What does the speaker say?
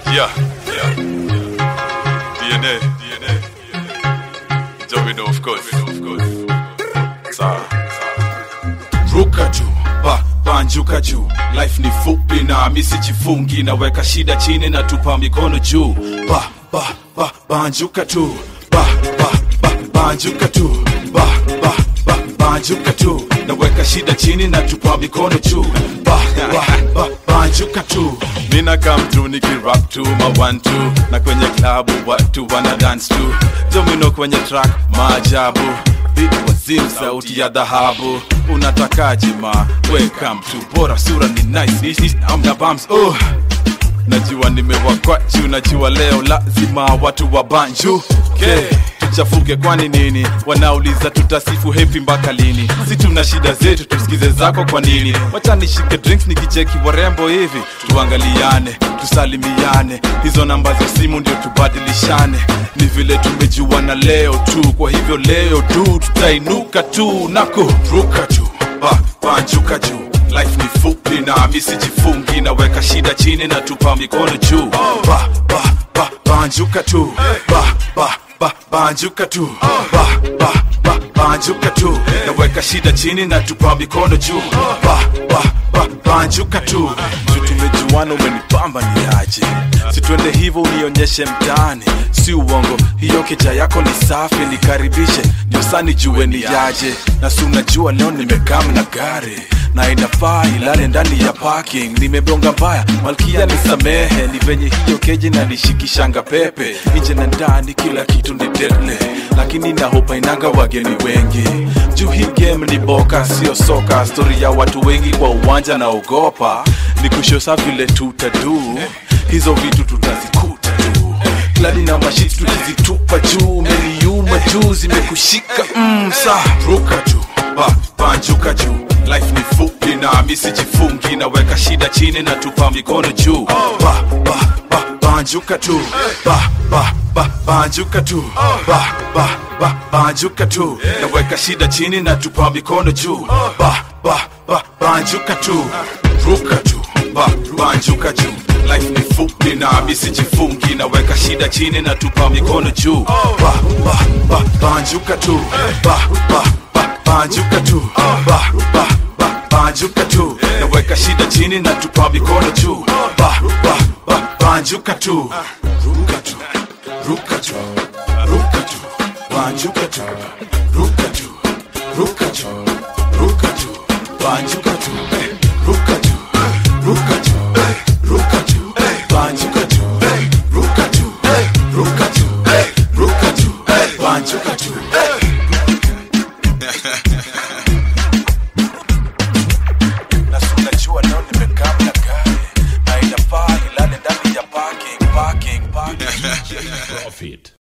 Yeah. DNA. Domino, of course. Ruka juu, banjuka juu. Life ni fupi na mimi sijifungi, naweka shida chini na tupa mikono juu. Banjuka tu. Banjuka tu. Banjuka tu. Naweka shida chini na tupa mikono juu. Banjuka tu. Mina come through nikirap tu ma 1-2 na kwenye club watu wana dance tu. Domino kwenye track maajabu, beat wazim sauti ya dhahabu. Unatakaje ma? Welcome to bora sura ni nice. I'm the bumps. Najua nimewakwa juu, najua leo lazima watu wa banju. Tuchafuke kwani nini? Wanauliza tutasifu hepi mpaka lini? Si tuna shida zetu, tusikize zako kwa nini? Wacha nishike drinks nikicheki warembo hivi, tuangaliane, tusalimiane, hizo namba za simu ndio tubadilishane. Ni vile tumejuana leo tu, kwa hivyo leo tu tutainuka tu na kuruka juu. Banjuka juu. Life ni fupi na mimi sijifungi, naweka shida chini na tupa mikono juu. Banjuka tu. Banjuka tu. Banjuka tu. Naweka shida chini na tupa mikono juu. Banjuka tu. Tumejuana, umenipamba ni aje? Si twende hivyo unionyeshe mtaani, si uongo, hiyo keja yako ni safi, nikaribishe ndio sani jue ni yaje. Na si unajua leo nimekaa na gari na inafaa ilale ndani ya parking. Nimebonga mbaya, malkia nisamehe, ni venye hiyo keji na nishikishanga pepe. Nje na ndani kila kitu ni deadly, lakini na hopa inanga wageni wengi. Juu hii game ni boka sio soka, story ya watu wengi kwa uwanja na ogopa. Nikushosa vile tutadu, hizo vitu tutazikuta tu. Kladi na mashit tutazitupa juu, meliuma juu zimekushika ruka juu. Banjuka juu. Life ni fupi na mimi sijifungi, naweka shida chini na tupa mikono juu. Banjuka tu. Banjuka tu. Banjuka tu. Naweka shida chini na tupa mikono juu. Banjuka tu. Ruka juu. Banjuka juu. Life ni fupi na mimi sijifungi, naweka shida chini na tupa mikono juu. Banjuka tu. Banjuka tu. Banjuka tu. Naweka shida chini na tupa mikono juu. Banjuka tu. Ruka tu. Ruka tu. Ruka tu. Banjuka tu. Ruka tu. Ruka tu. Ruka tu. Banjuka tu. Ruka tu. Ruka tu. Ruka tu. Banjuka tu. Ruka tu. Ruka tu. Ruka tu. Banjuka tu. Profit.